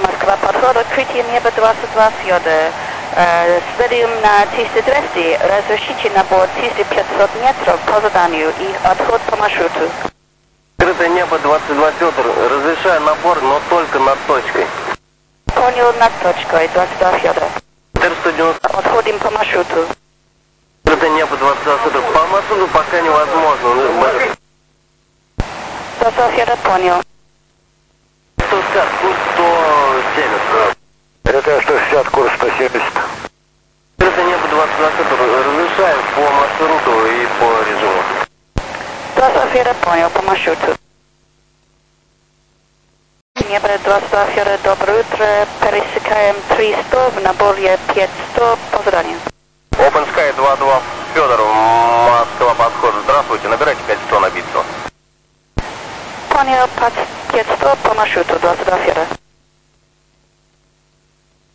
Москва, подход, открытие неба 22 Фёдор. Стадиум на 1200, разрешите на борт 1500 метров по заданию и отход по маршруту. Открытое небо 22 Фёдор, разрешаю набор, но только над точкой. Понял, над точкой 22 Фёдор. 490. Отходим по маршруту. Открытое небо 22 Фёдор, по маршруту пока невозможно. 22 Фёдор, понял. 160, курс 170. Это 160, курс 170. Открытое небо 22 Фёдор, разрешаю по маршруту и по режиму. 22 Фёдор, понял, по маршруту. Небо 22 Фёдор, доброе утро. Пересекаем 300, в наборе 500 по заданию. Open Sky 22 Фёдор, Москва, подход. Здравствуйте, набирайте 500 на битцу. Понял, 500 по маршруту 22 Фёдор.